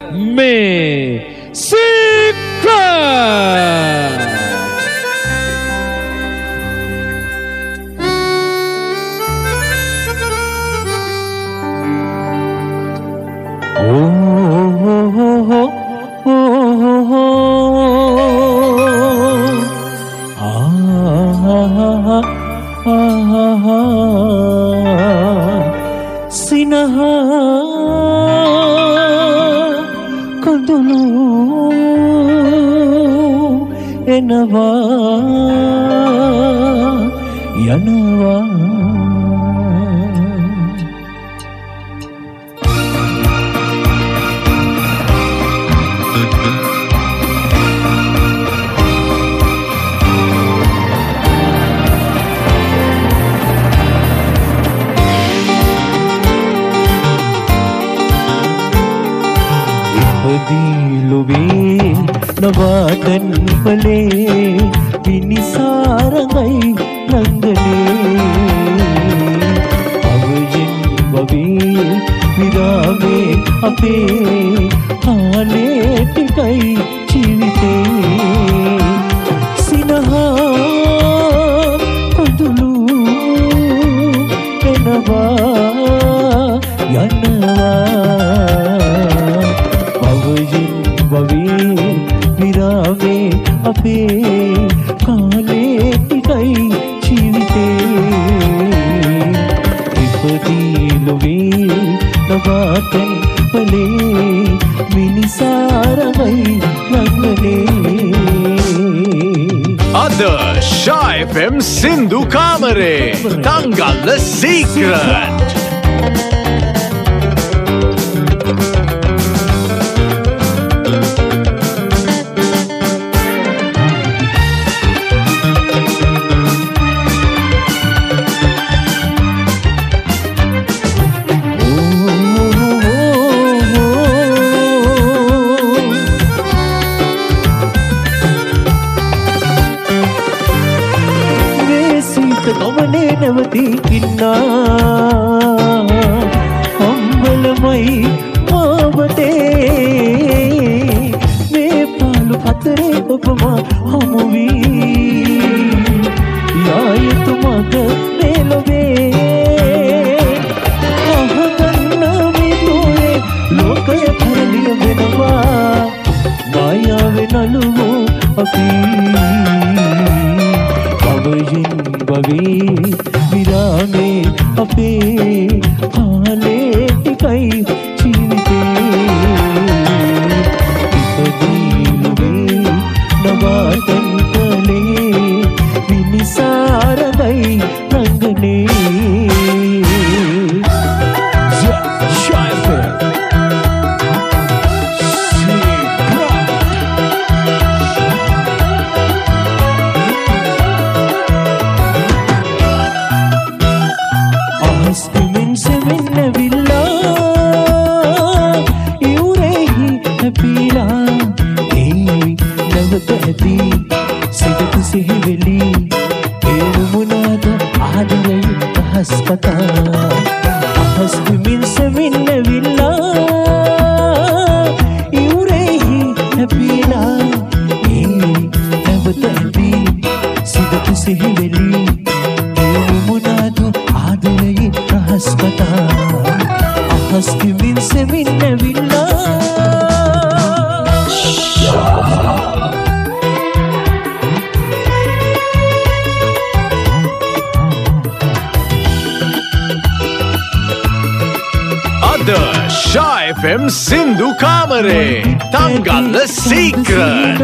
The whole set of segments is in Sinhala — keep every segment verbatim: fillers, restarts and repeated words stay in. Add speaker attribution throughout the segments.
Speaker 1: මේ Secret. Sindhu Kamare Tangala Secret. F M Sindhu Kamare Tangala Secret.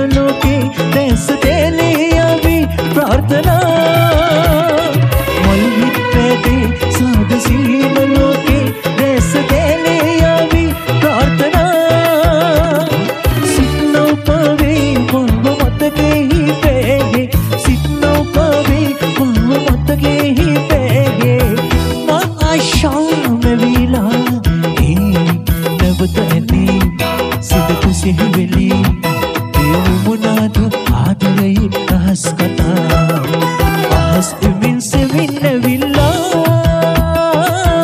Speaker 2: Ahas imin se vinne villa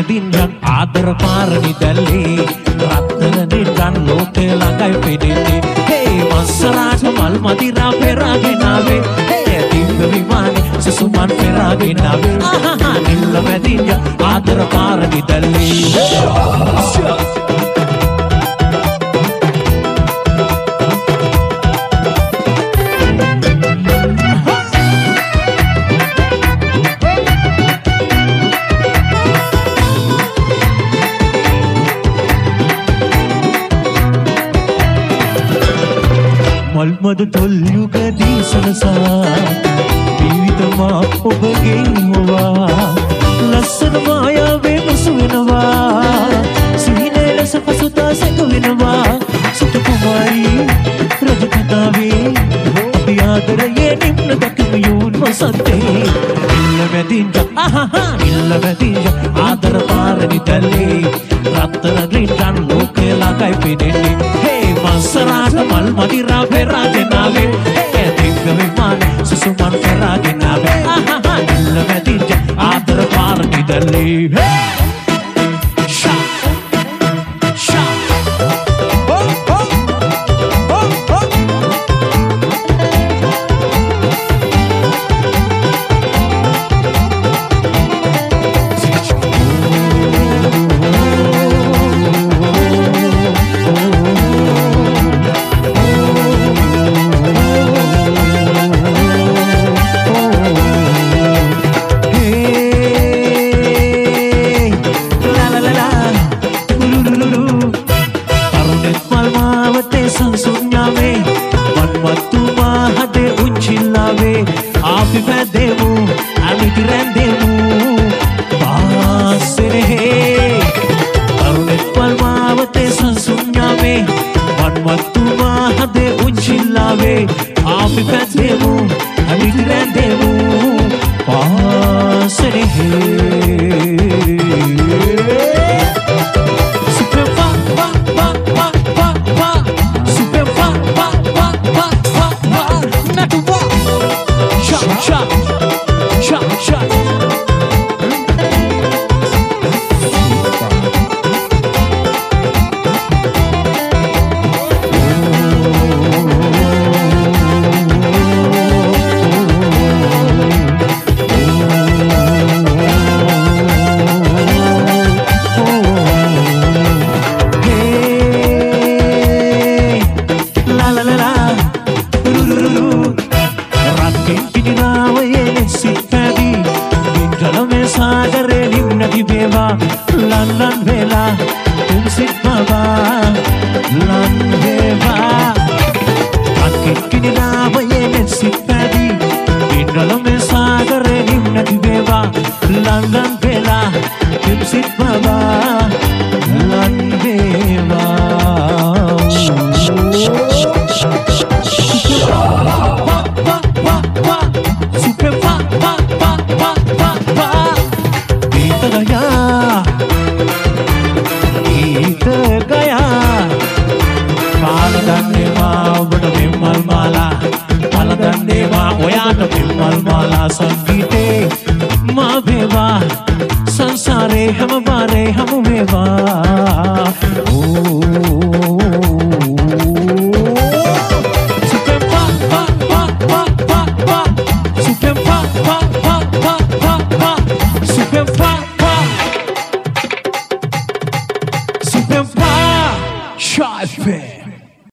Speaker 2: මැදින්යක් ආදර පාරණි දැල්ලේ රත්නනේ ගන් ලෝකේ ළඟයි පෙනෙන්නේ හේ මස්සරාට මල් මදිරා පෙරාගෙන ආවේ හේ දිව්‍ය විමානේ සසුමන් පෙරාගෙන ආවේ ආහා නිල්ල මැදින්යක් ආදර පාරණි දැල්ලේ මල්මද තොල්යුගදී සනසා ජීවිතමා ඔබගෙන් හොවා ලස්සන මායාවේ මුසු වෙනවා සිහිනේ ලෙස පසුතා සැක වෙනවා සුත කුමාරී රජ කතාවේ අපි ආදරයේ නිම්න දකින යෝන් වසන්තේ ඉල්ල මැදින්ජ ආහා ඉල්ල මැදින්ජ ආදර පාරණි දැල්ලේ රත්තන ග්‍රීන් ලෝකේ ළඟයි පෙනෙන්නේ හේ මස්සරාට මල් මදිරා පෙරාගෙන ආවේ හේ දිව්‍ය විමානේ සුසුමන් පෙරාගෙන ආවේ ආහා ඉල්ල මැදින්ජ ආදර පාරණි දැල්ලේ ෂා ෂා ඕ ඕ ඕ ඕ संगीते माँ भेवा संसारे हम बारे हम भेवा